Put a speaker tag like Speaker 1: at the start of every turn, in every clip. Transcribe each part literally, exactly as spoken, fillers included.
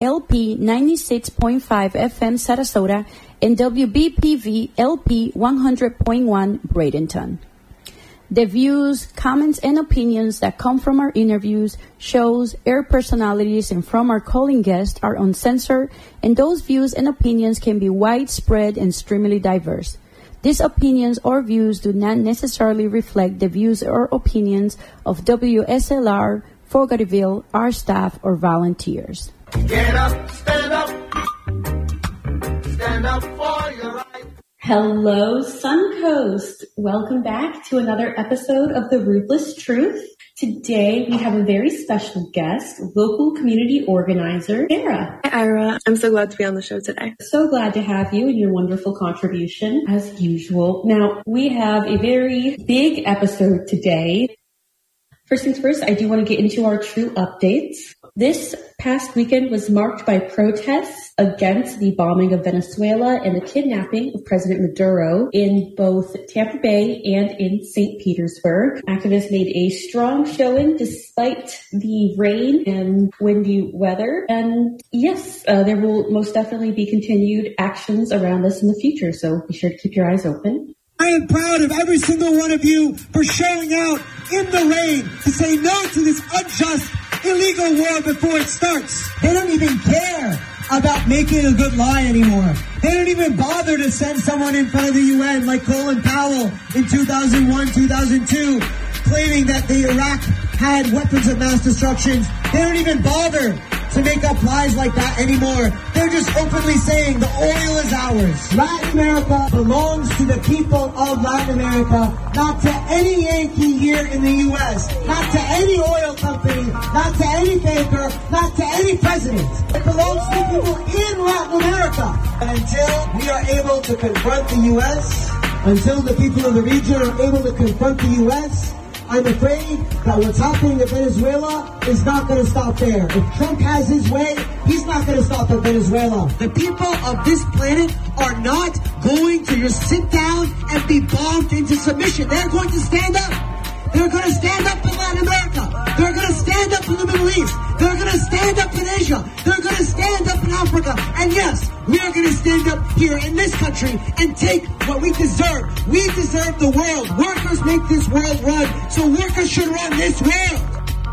Speaker 1: L P ninety-six point five F M Sarasota, and W B P V L P one hundred point one Bradenton. The views, comments, and opinions that come from our interviews, shows, air personalities, and from our calling guests are uncensored, and those views and opinions can be widespread and extremely diverse. These opinions or views do not necessarily reflect the views or opinions of W S L R, Fogartyville, our staff, or volunteers.
Speaker 2: Get up, stand up, stand up for your right.
Speaker 3: Hello, Suncoast. Welcome back to another episode of The Ruthless Truth. Today, we have a very special guest, local community organizer, Sarah.
Speaker 4: Hi, Ira. I'm so glad to be on the show today.
Speaker 3: So glad to have you and your wonderful contribution, as usual. Now, we have a very big episode today. First things first, I do want to get into our true updates. This past weekend was marked by protests against the bombing of Venezuela and the kidnapping of President Maduro in both Tampa Bay and in Saint Petersburg. Activists made a strong showing despite the rain and windy weather. And yes, uh, there will most definitely be continued actions around this in the future, so be sure to keep your eyes open.
Speaker 5: I am proud of every single one of you for showing out in the rain to say no to this unjust, illegal war before it starts. They don't even care about making a good lie anymore. They don't even bother to send someone in front of the U N like Colin Powell in two thousand one, two thousand two, claiming that the Iraq had weapons of mass destruction. They don't even bother to make up lies like that anymore. They're just openly saying the oil is ours. Latin America belongs to the people of Latin America, not to any Yankee here in the U S, not to any oil company, not to any banker, not to any president. It belongs to people in Latin America. And until we are able to confront the U S, until the people of the region are able to confront the U S, I'm afraid that what's happening in Venezuela is not going to stop there. If Trump has his way, he's not going to stop in Venezuela. The people of this planet are not going to just sit down and be bombed into submission. They're going to stand up. They're going to stand up in Latin America. They're going to stand up in the Middle East. They're going to stand up in Asia. They're going to stand up in Africa. And yes, we are going to stand up here in this country and take what we deserve. We deserve the world. Workers make this world run, so workers should run this world.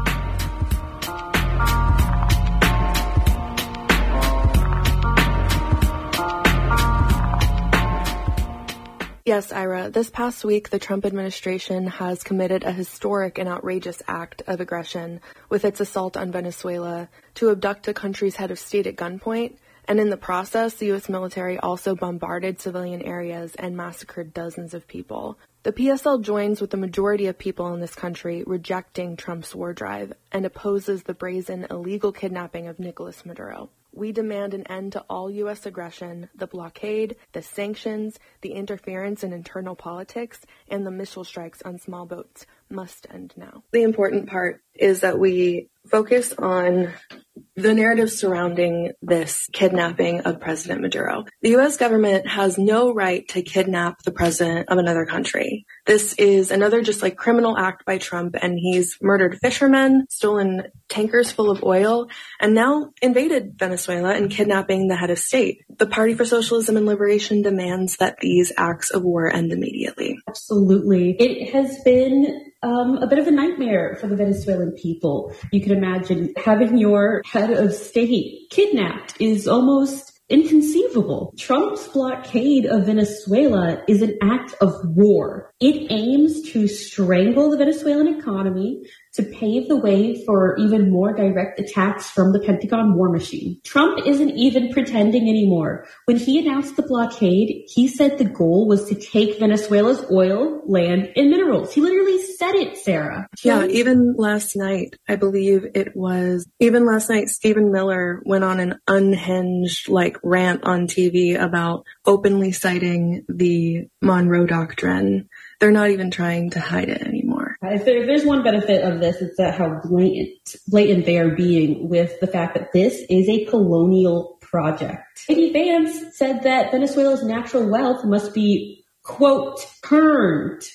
Speaker 4: Yes, Ira, this past week, the Trump administration has committed a historic and outrageous act of aggression with its assault on Venezuela to abduct a country's head of state at gunpoint, and in the process, the U S military also bombarded civilian areas and massacred dozens of people. The P S L joins with the majority of people in this country rejecting Trump's war drive and opposes the brazen, illegal kidnapping of Nicolas Maduro. We demand an end to all U S aggression, the blockade, the sanctions, the interference in internal politics, and the missile strikes on small boats must end now. The important part is that we focus on the narrative surrounding this kidnapping of President Maduro. The U S government has no right to kidnap the president of another country. This is another just like criminal act by Trump, and he's murdered fishermen, stolen tankers full of oil, and now invaded Venezuela and kidnapping the head of state. The Party for Socialism and Liberation demands that these acts of war end immediately.
Speaker 3: Absolutely. It has been um, a bit of a nightmare for the Venezuelan people. You can imagine having your head of state kidnapped is almost inconceivable. Trump's blockade of Venezuela is an act of war. It aims to strangle the Venezuelan economy, to pave the way for even more direct attacks from the Pentagon war machine. Trump isn't even pretending anymore. When he announced the blockade, he said the goal was to take Venezuela's oil, land, and minerals. He literally said it, Sarah.
Speaker 4: Yeah, even last night, I believe it was, even last night, Stephen Miller went on an unhinged, like, rant on T V about openly citing the Monroe Doctrine. They're not even trying to hide it anymore.
Speaker 3: If, there, if there's one benefit of this, it's that how blatant, blatant they are being with the fact that this is a colonial project. J D Vance said that Venezuela's natural wealth must be, quote, turned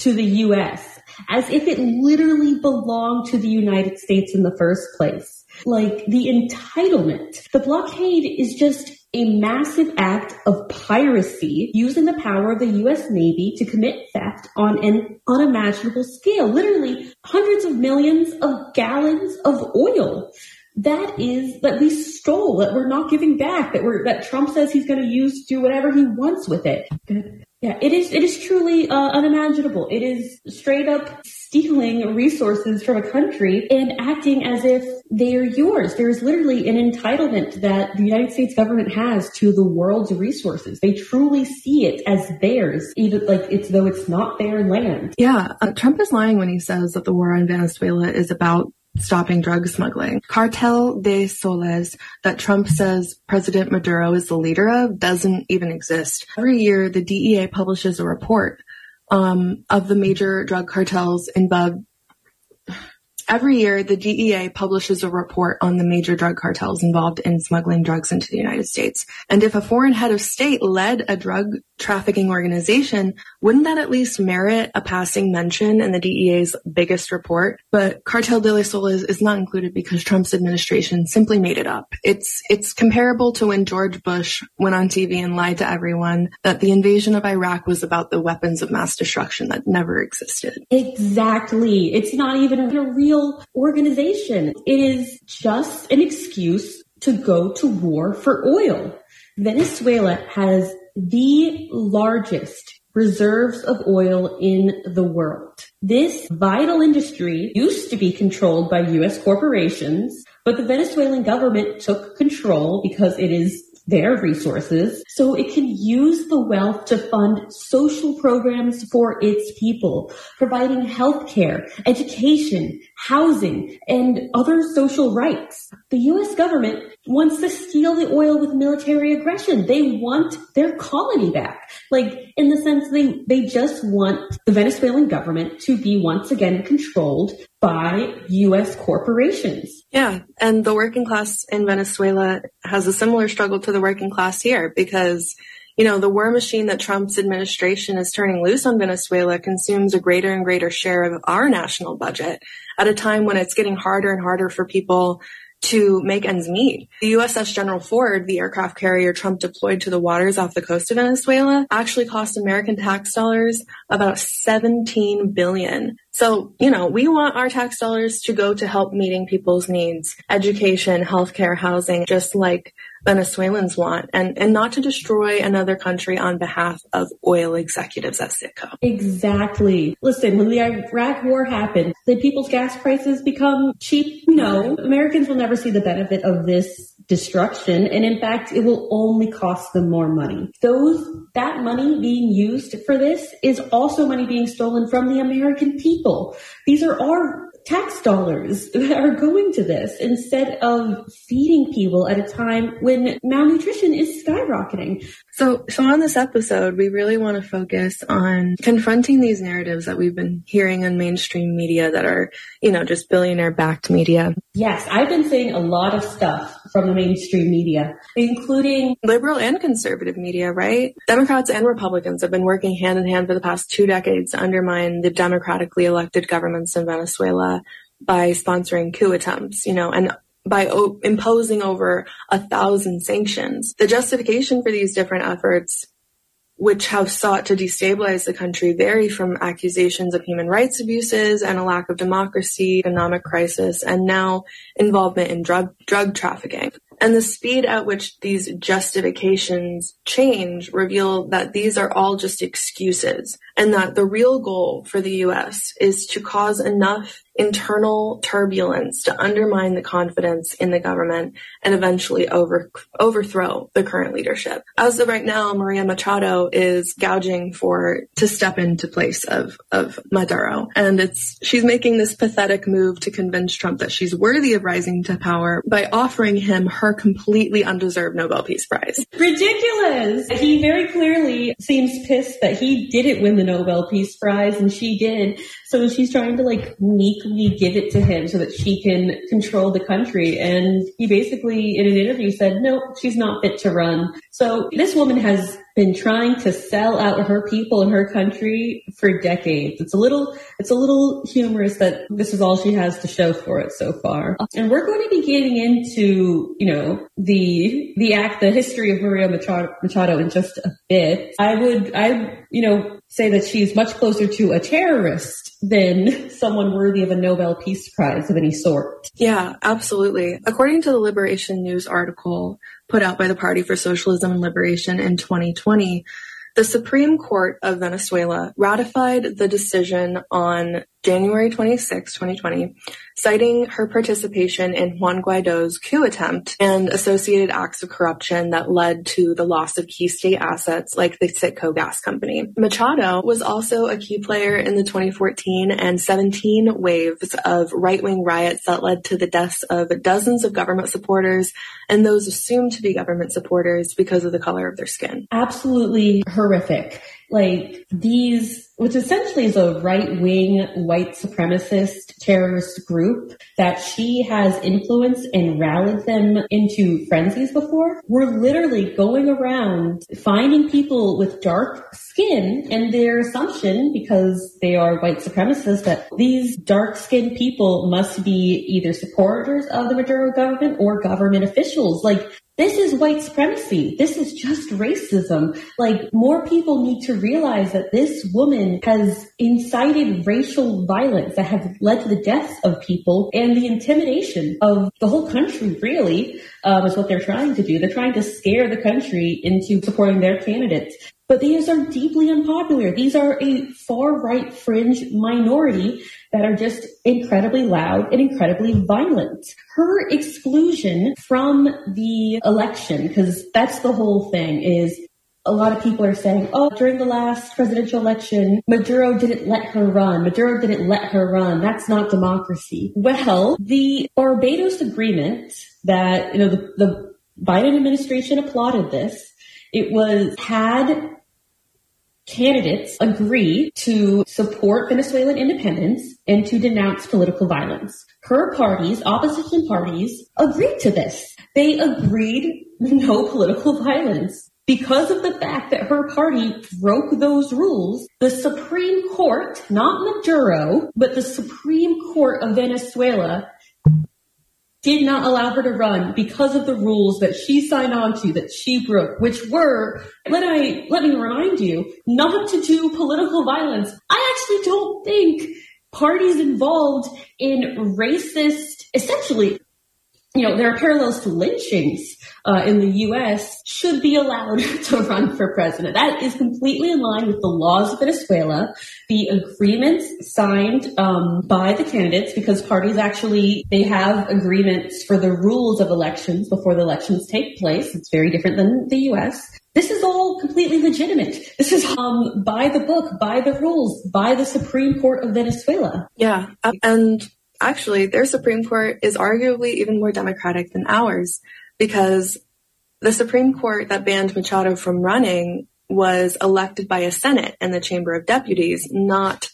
Speaker 3: to the U S as if it literally belonged to the United States in the first place. Like the entitlement. The blockade is just a massive act of piracy using the power of the U S Navy to commit theft on an unimaginable scale. Literally hundreds of millions of gallons of oil. That is, that we stole, that we're not giving back, that we're, that Trump says he's going to use to do whatever he wants with it. Yeah, it is, it is truly uh, unimaginable. It is straight up stealing resources from a country and acting as if they are yours. There is literally an entitlement that the United States government has to the world's resources. They truly see it as theirs, even like it's though it's not their land.
Speaker 4: Yeah, uh, Trump is lying when he says that the war on Venezuela is about stopping drug smuggling. Cartel de Soles that Trump says President Maduro is the leader of doesn't even exist. Every year, the D E A publishes a report um, of the major drug cartels involved. Every year, the D E A publishes a report on the major drug cartels involved in smuggling drugs into the United States. And if a foreign head of state led a drug trafficking organization, wouldn't that at least merit a passing mention in the D E A's biggest report? But Cartel de los Soles is not included because Trump's administration simply made it up. It's it's comparable to when George Bush went on T V and lied to everyone that the invasion of Iraq was about the weapons of mass destruction that never existed.
Speaker 3: Exactly. It's not even a real organization. It is just an excuse to go to war for oil. Venezuela has the largest reserves of oil in the world. This vital industry used to be controlled by U S corporations, but the Venezuelan government took control because it is their resources, so it can use the wealth to fund social programs for its people, providing healthcare, education, housing, and other social rights. The U S government wants to steal the oil with military aggression. They want their colony back. Like, in the sense they, they just want the Venezuelan government to be once again controlled by U S corporations.
Speaker 4: Yeah, and the working class in Venezuela has a similar struggle to the working class here because, you know, the war machine that Trump's administration is turning loose on Venezuela consumes a greater and greater share of our national budget at a time when it's getting harder and harder for people to make ends meet. The U S S General Ford, the aircraft carrier Trump deployed to the waters off the coast of Venezuela, actually cost American tax dollars about seventeen billion dollars. So, you know, we want our tax dollars to go to help meeting people's needs, education, healthcare, housing, just like Venezuelans want, and, and not to destroy another country on behalf of oil executives at Citgo.
Speaker 3: Exactly. Listen, when the Iraq war happened, did people's gas prices become cheap? No. Americans will never see the benefit of this destruction, and in fact, it will only cost them more money. Those, that money being used for this is also money being stolen from the American people. These are our tax dollars that are going to this instead of feeding people at a time when malnutrition is skyrocketing.
Speaker 4: So, so on this episode, we really want to focus on confronting these narratives that we've been hearing in mainstream media that are, you know, just billionaire-backed media.
Speaker 3: Yes, I've been seeing a lot of stuff from the mainstream media, including
Speaker 4: liberal and conservative media, right? Democrats and Republicans have been working hand in hand for the past two decades to undermine the democratically elected governments in Venezuela by sponsoring coup attempts, you know, and by o- imposing over a thousand sanctions. The justification for these different efforts, which have sought to destabilize the country, vary from accusations of human rights abuses and a lack of democracy, economic crisis, and now involvement in drug drug trafficking. And the speed at which these justifications change reveal that these are all just excuses, and that the real goal for the U S is to cause enough internal turbulence to undermine the confidence in the government and eventually over, overthrow the current leadership. As of right now, Maria Machado is gouging for to step into place of, of Maduro. And it's she's making this pathetic move to convince Trump that she's worthy of rising to power by offering him her completely undeserved Nobel Peace Prize.
Speaker 3: Ridiculous! He very clearly seems pissed that he didn't win the Nobel Peace Prize and she did. So she's trying to like meekly give it to him so that she can control the country. And he basically in an interview said, no, she's not fit to run. So this woman has been trying to sell out her people and her country for decades. It's a little, it's a little humorous that this is all she has to show for it so far. And we're going to be getting into, you know, the, the act, the history of Maria Machado, Machado in just a bit. I would, I, you know, say that she's much closer to a terrorist than someone worthy of a Nobel Peace Prize of any sort.
Speaker 4: Yeah, absolutely. According to the Liberation News article put out by the Party for Socialism and Liberation in twenty twenty, the Supreme Court of Venezuela ratified the decision on January twenty-sixth, twenty twenty, citing her participation in Juan Guaido's coup attempt and associated acts of corruption that led to the loss of key state assets like the Citgo gas company. Machado was also a key player in the twenty fourteen and seventeen waves of right-wing riots that led to the deaths of dozens of government supporters and those assumed to be government supporters because of the color of their skin.
Speaker 3: Absolutely horrific. Like these, which essentially is a right-wing white supremacist terrorist group that she has influenced and rallied them into frenzies before, were literally going around finding people with dark skin and their assumption, because they are white supremacists, that these dark-skinned people must be either supporters of the Maduro government or government officials. Like, this is white supremacy. This is just racism. Like, more people need to realize that this woman has incited racial violence that have led to the deaths of people and the intimidation of the whole country, really, um, is what they're trying to do. They're trying to scare the country into supporting their candidates. But these are deeply unpopular. These are a far-right fringe minority that are just incredibly loud and incredibly violent. Her exclusion from the election, because that's the whole thing, is a lot of people are saying, oh, during the last presidential election, Maduro didn't let her run. Maduro didn't let her run. That's not democracy. Well, the Barbados Agreement that, you know, the, the Biden administration applauded this. It was, had candidates agree to support Venezuelan independence and to denounce political violence. Her parties, opposition parties, agreed to this. They agreed no political violence. Because of the fact that her party broke those rules, the Supreme Court, not Maduro, but the Supreme Court of Venezuela did not allow her to run because of the rules that she signed on to, that she broke, which were, let I, let me remind you, not to do political violence. I actually don't think parties involved in racist, essentially, you know, there are parallels to lynchings uh, in the U S, should be allowed to run for president. That is completely in line with the laws of Venezuela, the agreements signed um, by the candidates, because parties actually, they have agreements for the rules of elections before the elections take place. It's very different than the U S. This is all completely legitimate. This is um, by the book, by the rules, by the Supreme Court of Venezuela.
Speaker 4: Yeah, and actually, their Supreme Court is arguably even more democratic than ours, because the Supreme Court that banned Machado from running was elected by a Senate and the Chamber of Deputies, not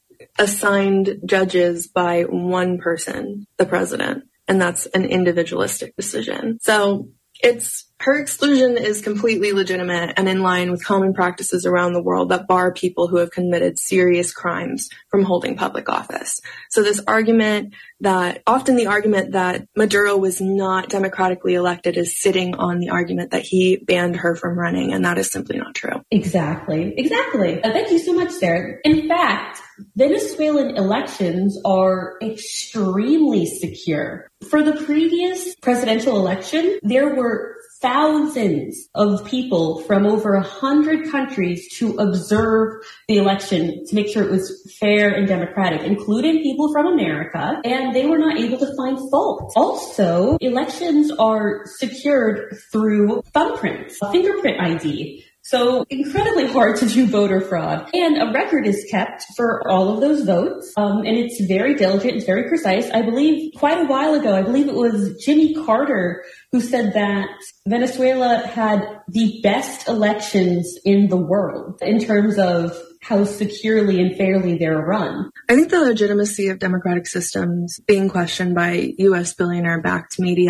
Speaker 4: assigned judges by one person, the president. And that's an individualistic decision. So it's, her exclusion is completely legitimate and in line with common practices around the world that bar people who have committed serious crimes from holding public office. So this argument that, often the argument that Maduro was not democratically elected is sitting on the argument that he banned her from running, and that is simply not true.
Speaker 3: Exactly. Exactly. Uh, thank you so much, Sarah. In fact, Venezuelan elections are extremely secure. For the previous presidential election, there were thousands of people from over a hundred countries to observe the election to make sure it was fair and democratic, including people from America, and they were not able to find fault. Also, elections are secured through thumbprints, fingerprint I D. So incredibly hard to do voter fraud. And a record is kept for all of those votes. Um, and it's very diligent. It's very precise. I believe quite a while ago, I believe it was Jimmy Carter who said that Venezuela had the best elections in the world in terms of how securely and fairly they're run.
Speaker 4: I think the legitimacy of democratic systems being questioned by U S billionaire-backed media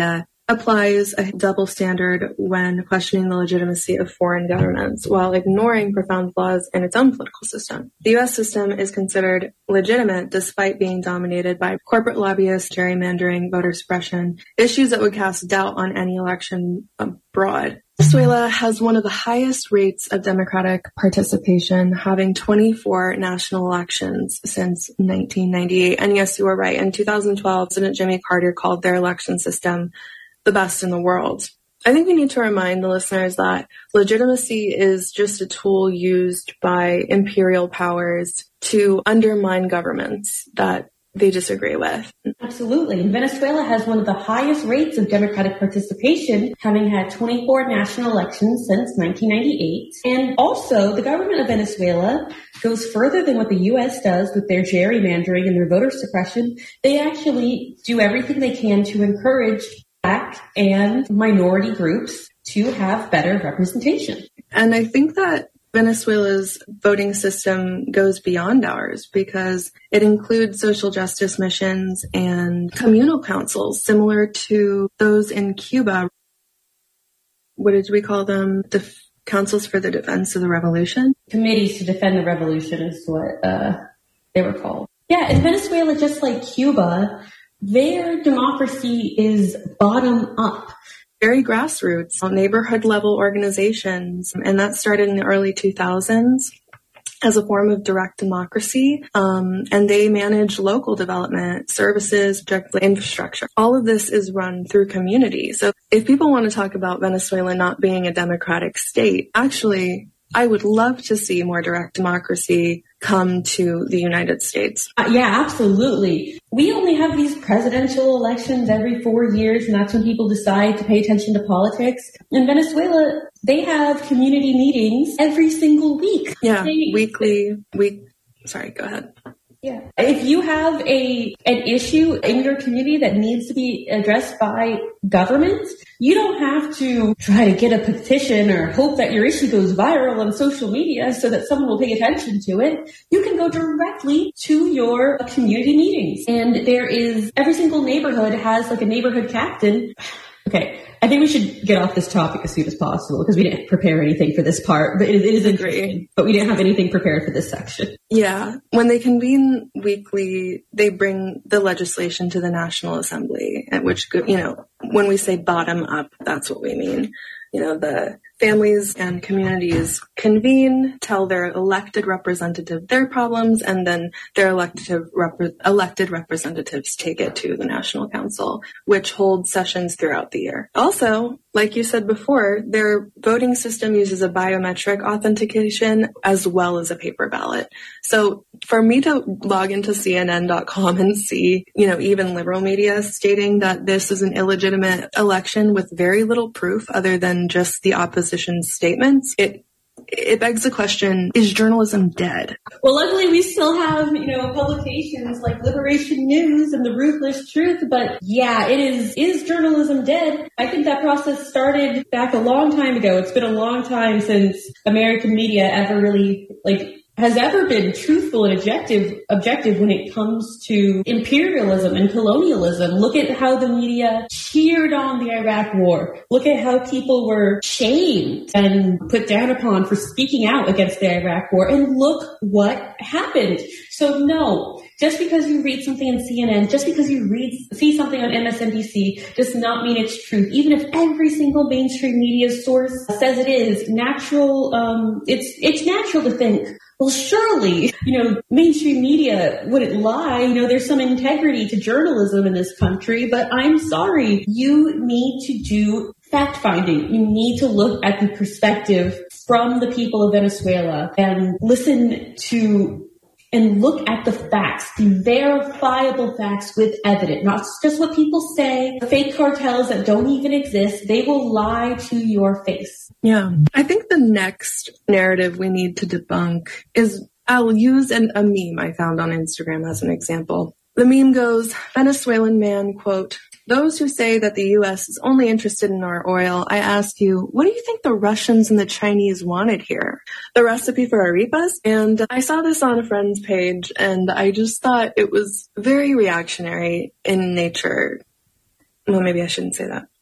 Speaker 4: applies a double standard when questioning the legitimacy of foreign governments while ignoring profound flaws in its own political system. The U S system is considered legitimate despite being dominated by corporate lobbyists, gerrymandering, voter suppression, issues that would cast doubt on any election abroad. Venezuela has one of the highest rates of democratic participation, having twenty-four national elections since nineteen ninety-eight. And yes, you were right. In two thousand twelve, President Jimmy Carter called their election system the best in the world. I think we need to remind the listeners that legitimacy is just a tool used by imperial powers to undermine governments that they disagree with.
Speaker 3: Absolutely. Venezuela has one of the highest rates of democratic participation, having had twenty-four national elections since nineteen ninety-eight. And also, the government of Venezuela goes further than what the U S does with their gerrymandering and their voter suppression. They actually do everything they can to encourage Black and minority groups to have better representation.
Speaker 4: And I think that Venezuela's voting system goes beyond ours because it includes social justice missions and communal councils similar to those in Cuba. What did we call them? The Councils for the Defense of the Revolution?
Speaker 3: Committees to Defend the Revolution is what uh, they were called. Yeah, in Venezuela, just like Cuba, their democracy is bottom up.
Speaker 4: Very grassroots, neighborhood level organizations. And that started in the early two thousands as a form of direct democracy. Um, and they manage local development, services, infrastructure. All of this is run through community. So if people want to talk about Venezuela not being a democratic state, actually, I would love to see more direct democracy come to the United States.
Speaker 3: Uh, yeah, absolutely. We only have these presidential elections every four years, and that's when people decide to pay attention to politics. In Venezuela, they have community meetings every single week.
Speaker 4: Yeah,
Speaker 3: they,
Speaker 4: weekly, week. Sorry, go ahead.
Speaker 3: Yeah. If you have a an issue in your community that needs to be addressed by government, you don't have to try to get a petition or hope that your issue goes viral on social media so that someone will pay attention to it. You can go directly to your community meetings. And there is, every single neighborhood has like a neighborhood captain. Okay, I think we should get off this topic as soon as possible because we didn't prepare anything for this part. But it, it is interesting, but we didn't have anything prepared for this section.
Speaker 4: Yeah, when they convene weekly, they bring the legislation to the National Assembly, at which, you know, when we say bottom up, that's what we mean. You know, the families and communities convene, tell their elected representative their problems, and then their elected, rep- elected representatives take it to the National Council, which holds sessions throughout the year. Also, like you said before, their voting system uses a biometric authentication as well as a paper ballot. So for me to log into C N N dot com and see, you know, even liberal media stating that this is an illegitimate election with very little proof other than just the opposition's statements, it it begs the question, is journalism dead?
Speaker 3: Well, luckily we still have, you know, publications like Liberation News and The Ruthless Truth, but yeah, it is, is journalism dead? I think that process started back a long time ago. It's been a long time since American media ever really, like, has ever been truthful and objective, objective when it comes to imperialism and colonialism. Look at how the media cheered on the Iraq War. Look at how people were shamed and put down upon for speaking out against the Iraq War. And look what happened. So no, just because you read something in C N N, just because you read, see something on M S N B C does not mean it's truth. Even if every single mainstream media source says it is natural, um, it's, it's natural to think, well, surely, you know, mainstream media wouldn't lie. You know, there's some integrity to journalism in this country, but I'm sorry. You need to do fact finding. You need to look at the perspective from the people of Venezuela and listen to and look at the facts, the verifiable facts with evidence, not just what people say, fake cartels that don't even exist. They will lie to your face.
Speaker 4: Yeah. I think the next narrative we need to debunk is, I'll use an, a meme I found on Instagram as an example. The meme goes, Venezuelan man, quote, those who say that the U S is only interested in our oil, I ask you, what do you think the Russians and the Chinese wanted here? The recipe for arepas? And I saw this on a friend's page, and I just thought it was very reactionary in nature. Well, maybe I shouldn't say that.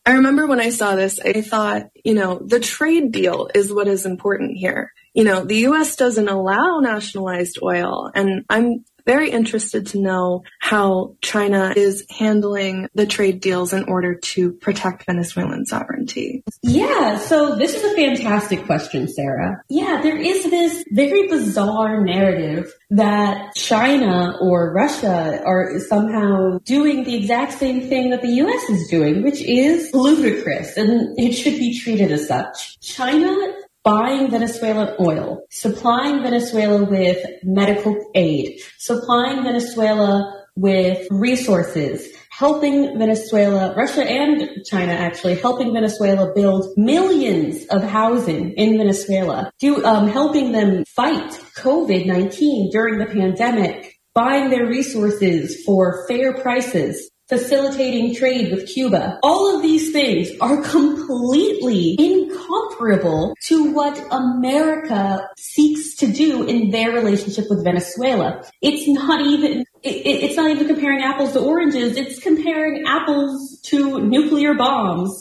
Speaker 4: I remember when I saw this, I thought, you know, the trade deal is what is important here. You know, the U S doesn't allow nationalized oil, and I'm very interested to know how China is handling the trade deals in order to protect Venezuelan sovereignty.
Speaker 3: Yeah, so this is a fantastic question, Sarah. Yeah, there is this very bizarre narrative that China or Russia are somehow doing the exact same thing that the U S is doing, which is ludicrous, and it should be treated as such. China buying Venezuelan oil, supplying Venezuela with medical aid, supplying Venezuela with resources, helping Venezuela, Russia and China actually, helping Venezuela build millions of housing in Venezuela, do, um, helping them fight COVID nineteen during the pandemic, buying their resources for fair prices, facilitating trade with Cuba. All of these things are completely incomparable to what America seeks to do in their relationship with Venezuela. It's not even, it, it's not even comparing apples to oranges. It's comparing apples to nuclear bombs.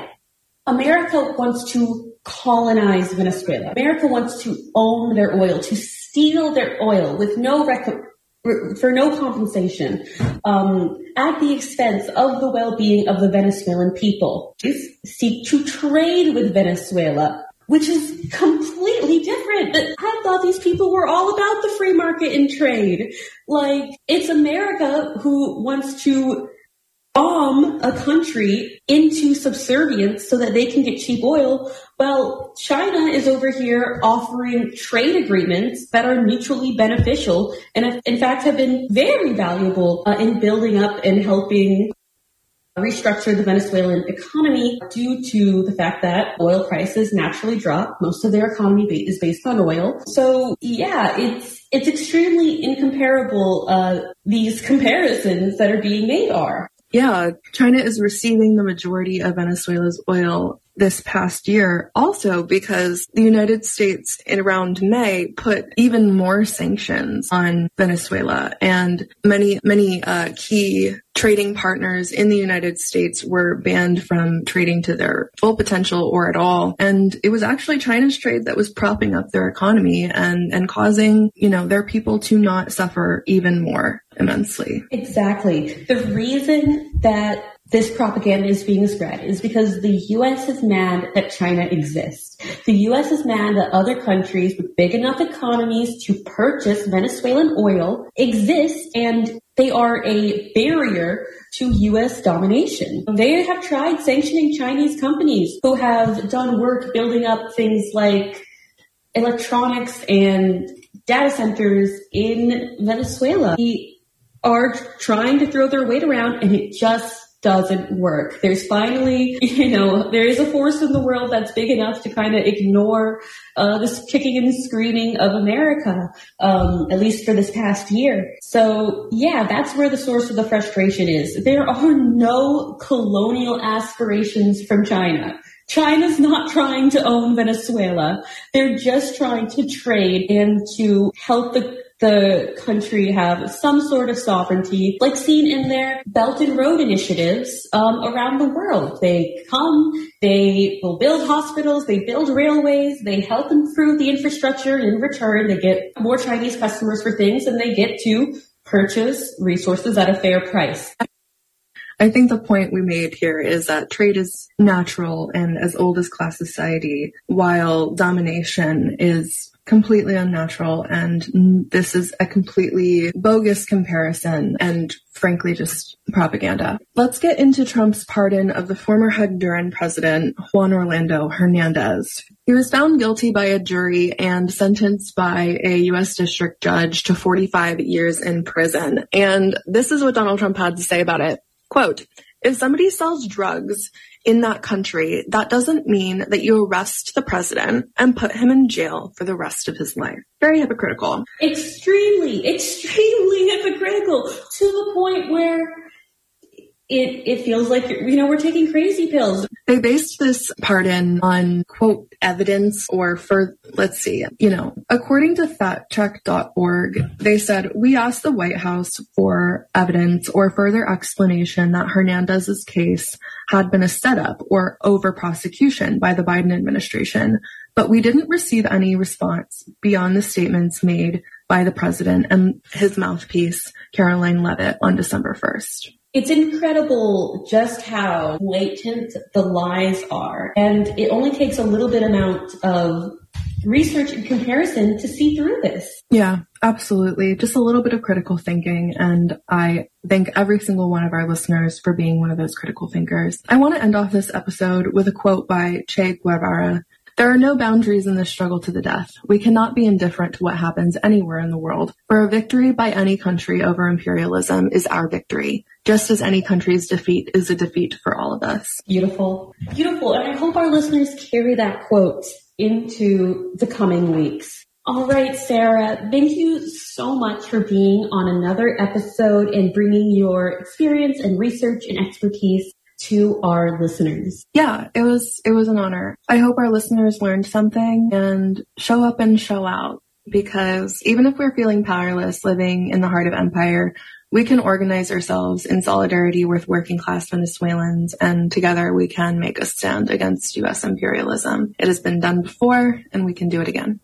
Speaker 3: America wants to colonize Venezuela. America wants to own their oil, to steal their oil with no rec- for no compensation, um, at the expense of the well-being of the Venezuelan people. Seek to trade with Venezuela, which is completely different. I thought these people were all about the free market and trade. Like, it's America who wants to bomb a country into subservience so that they can get cheap oil. Well, China is over here offering trade agreements that are mutually beneficial and in fact have been very valuable uh, in building up and helping restructure the Venezuelan economy due to the fact that oil prices naturally drop. Most of their economy is based on oil. So yeah, it's it's extremely incomparable, uh, these comparisons that are being made are.
Speaker 4: Yeah, China is receiving the majority of Venezuela's oil this past year also because the United States in around May put even more sanctions on Venezuela, and many, many uh, key trading partners in the United States were banned from trading to their full potential or at all. And it was actually China's trade that was propping up their economy and, and causing, you know, their people to not suffer even more immensely.
Speaker 3: Exactly. The reason that this propaganda is being spread is because the U S is mad that China exists. The U S is mad that other countries with big enough economies to purchase Venezuelan oil exist, and they are a barrier to U S domination. They have tried sanctioning Chinese companies who have done work building up things like electronics and data centers in Venezuela. They are trying to throw their weight around, and it just doesn't work. There's finally, you know, there is a force in the world that's big enough to kind of ignore uh, this kicking and screaming of America, um, at least for this past year. So yeah, that's where the source of the frustration is. There are no colonial aspirations from China. China's not trying to own Venezuela. They're just trying to trade and to help the the country have some sort of sovereignty, like seen in their Belt and Road initiatives um, around the world. They come, they will build hospitals, they build railways, they help improve the infrastructure, and in return they get more Chinese customers for things, and they get to purchase resources at a fair price.
Speaker 4: I think the point we made here is that trade is natural and as old as class society, while domination is completely unnatural, and this is a completely bogus comparison and frankly just propaganda. Let's get into Trump's pardon of the former Honduran president, Juan Orlando Hernandez. He was found guilty by a jury and sentenced by a U S district judge to forty-five years in prison. And this is what Donald Trump had to say about it. Quote, "If somebody sells drugs in that country, that doesn't mean that you arrest the president and put him in jail for the rest of his life." Very hypocritical.
Speaker 3: Extremely, extremely hypocritical, to the point where it it feels like, you know, we're taking crazy pills.
Speaker 4: They based this pardon on, quote, evidence or for, let's see, you know, according to fact check dot org, they said, we asked the White House for evidence or further explanation that Hernandez's case had been a setup or over prosecution by the Biden administration, but we didn't receive any response beyond the statements made by the president and his mouthpiece, Caroline Leavitt, on December first.
Speaker 3: It's incredible just how blatant the lies are. And it only takes a little bit amount of research and comparison to see through this.
Speaker 4: Yeah, absolutely. Just a little bit of critical thinking. And I thank every single one of our listeners for being one of those critical thinkers. I want to end off this episode with a quote by Che Guevara. There are no boundaries in this struggle to the death. We cannot be indifferent to what happens anywhere in the world. For a victory by any country over imperialism is our victory, just as any country's defeat is a defeat for all of us.
Speaker 3: Beautiful. Beautiful. And I hope our listeners carry that quote into the coming weeks. All right, Sarah, thank you so much for being on another episode and bringing your experience and research and expertise to our listeners.
Speaker 4: Yeah, it was it was an honor. I hope our listeners learned something and show up and show out, because even if we're feeling powerless living in the heart of empire, we can organize ourselves in solidarity with working class Venezuelans, and together we can make a stand against U S imperialism. It has been done before, and we can do it again.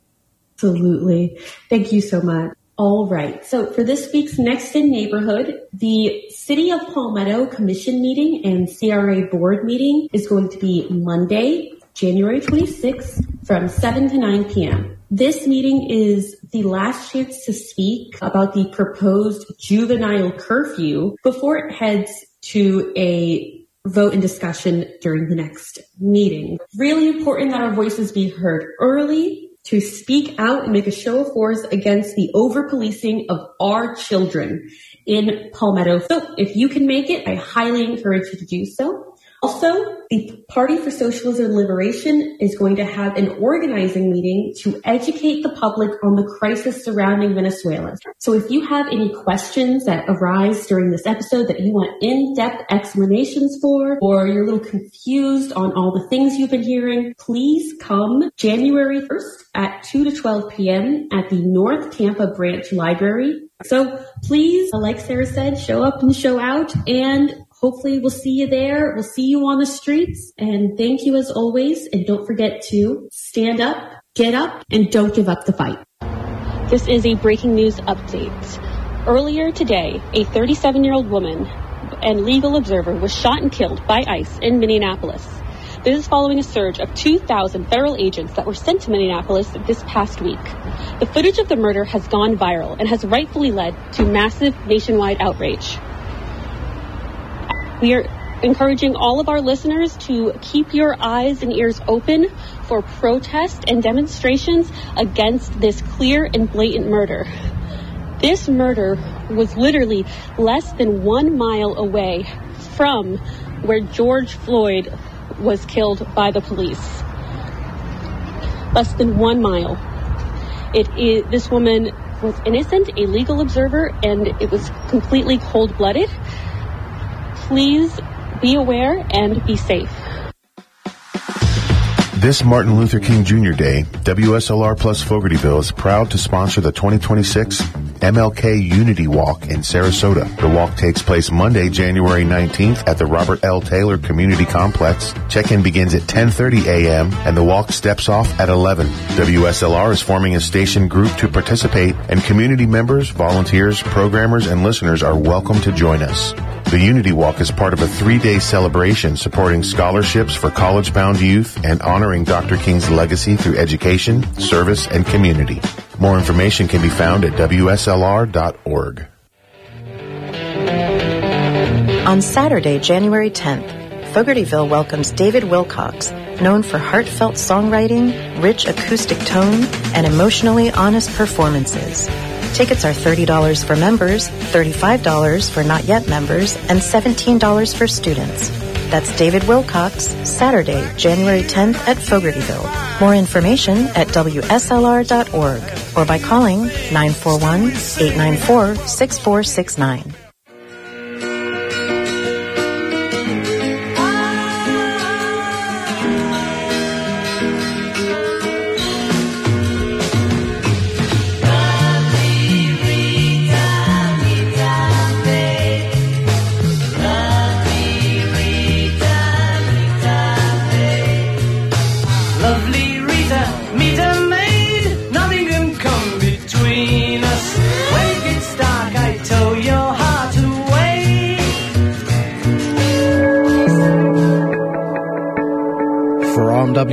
Speaker 3: Absolutely. Thank you so much. All right. So for this week's Next in Neighborhood, the City of Palmetto Commission meeting and C R A board meeting is going to be Monday, January twenty-sixth from seven to nine p.m. This meeting is the last chance to speak about the proposed juvenile curfew before it heads to a vote and discussion during the next meeting. Really important that our voices be heard early, to speak out and make a show of force against the over-policing of our children in Palmetto. So if you can make it, I highly encourage you to do so. Also, the Party for Socialism and Liberation is going to have an organizing meeting to educate the public on the crisis surrounding Venezuela. So if you have any questions that arise during this episode that you want in-depth explanations for, or you're a little confused on all the things you've been hearing, please come January first at two to twelve p.m. at the North Tampa Branch Library. So please, like Sarah said, show up and show out, and hopefully we'll see you there. We'll see you on the streets. And thank you as always. And don't forget to stand up, get up, and don't give up the fight.
Speaker 1: This is a breaking news update. Earlier today, a thirty-seven-year-old woman and legal observer was shot and killed by ICE in Minneapolis. This is following a surge of two thousand federal agents that were sent to Minneapolis this past week. The footage of the murder has gone viral and has rightfully led to massive nationwide outrage. We are encouraging all of our listeners to keep your eyes and ears open for protests and demonstrations against this clear and blatant murder. This murder was literally less than one mile away from where George Floyd was killed by the police. Less than one mile. It is, this woman was innocent, a legal observer, and it was completely cold-blooded. Please be aware and be safe.
Speaker 6: This Martin Luther King Junior Day, W S L R Plus Fogartyville is proud to sponsor the twenty twenty-six M L K Unity Walk in Sarasota. The walk takes place Monday, January nineteenth at the Robert L. Taylor Community Complex. Check-in begins at ten thirty a.m. and the walk steps off at eleven. W S L R is forming a station group to participate, and community members, volunteers, programmers, and listeners are welcome to join us. The Unity Walk is part of a three-day celebration supporting scholarships for college-bound youth and honoring Doctor King's legacy through education, service, and community. More information can be found at W S L R dot org.
Speaker 7: On Saturday, January tenth, Fogartyville welcomes David Wilcox, known for heartfelt songwriting, rich acoustic tone, and emotionally honest performances. Tickets are thirty dollars for members, thirty-five dollars for not yet members, and seventeen dollars for students. That's David Wilcox, Saturday, January tenth at Fogartyville. More information at W S L R dot org or by calling nine four one, eight nine four, six four six nine.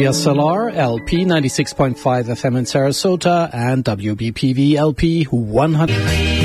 Speaker 8: S L R L P ninety-six point five F M in Sarasota and W B P V L P one hundred.